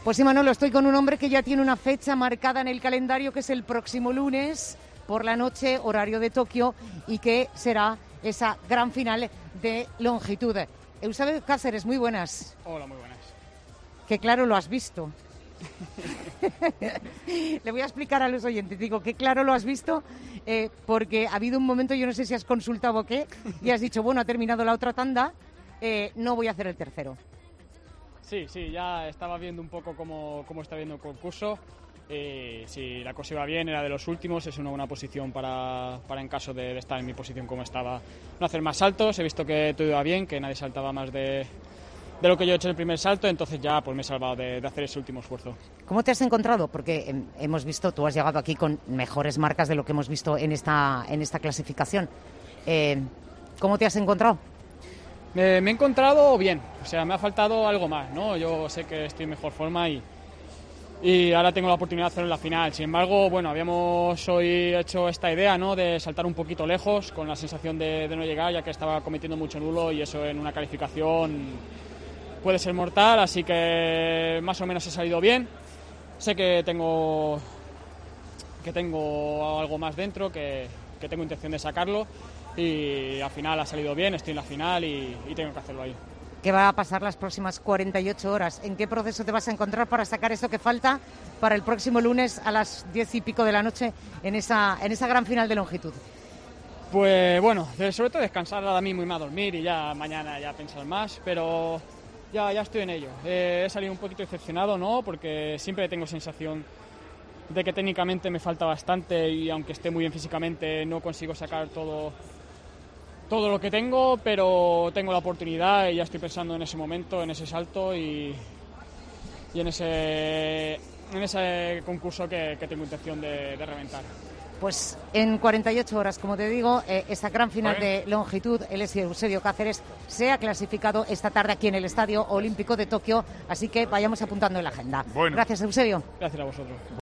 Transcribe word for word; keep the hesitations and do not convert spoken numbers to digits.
Pues sí, Manolo, estoy con un hombre que ya tiene una fecha marcada en el calendario, que es el próximo lunes por la noche, horario de Tokio, y que será esa gran final de longitud. Eusebio Cáceres, muy buenas. Hola, muy buenas. Que claro lo has visto. Le voy a explicar a los oyentes, digo que claro lo has visto, eh, porque ha habido un momento, yo no sé si has consultado o qué, y has dicho, bueno, ha terminado la otra tanda, eh, no voy a hacer el tercero. Sí, sí, ya estaba viendo un poco cómo, cómo está viendo el concurso. Eh, si la cosa iba bien, era de los últimos, es una buena posición para, para en caso de, de estar en mi posición como estaba, no hacer más saltos. He visto que todo iba bien, que nadie saltaba más de, de lo que yo he hecho en el primer salto, entonces ya pues me he salvado de, de hacer ese último esfuerzo. ¿Cómo te has encontrado? Porque eh, hemos visto, tú has llegado aquí con mejores marcas de lo que hemos visto en esta, en esta clasificación. Eh, ¿Cómo te has encontrado? Me, me he encontrado bien, o sea, me ha faltado algo más, ¿no? Yo sé que estoy en mejor forma y, y ahora tengo la oportunidad de hacerlo en la final. Sin embargo, bueno, habíamos hoy hecho esta idea, ¿no?, de saltar un poquito lejos con la sensación de, de no llegar, ya que estaba cometiendo mucho nulo y eso en una calificación puede ser mortal, así que más o menos he salido bien. Sé que tengo, que tengo algo más dentro, que, que tengo intención de sacarlo. Y al final ha salido bien, estoy en la final y, y tengo que hacerlo ahí. ¿Qué va a pasar las próximas cuarenta y ocho horas? ¿En qué proceso te vas a encontrar para sacar eso que falta para el próximo lunes a las diez y pico de la noche en esa, en esa gran final de longitud? Pues bueno, sobre todo descansar ahora mismo y me a dormir y ya mañana ya pensar más, pero ya, ya estoy en ello. Eh, he salido un poquito decepcionado, ¿no?, porque siempre tengo sensación de que técnicamente me falta bastante y aunque esté muy bien físicamente no consigo sacar todo... todo lo que tengo, pero tengo la oportunidad y ya estoy pensando en ese momento, en ese salto y, y en ese en ese concurso que, que tengo intención de, de reventar. Pues en cuarenta y ocho horas, como te digo, eh, esta gran final ¿Vale? de longitud, el Eusebio Cáceres se ha clasificado esta tarde aquí en el Estadio Olímpico de Tokio, así que vayamos apuntando en la agenda. Bueno. Gracias, Eusebio. Gracias a vosotros.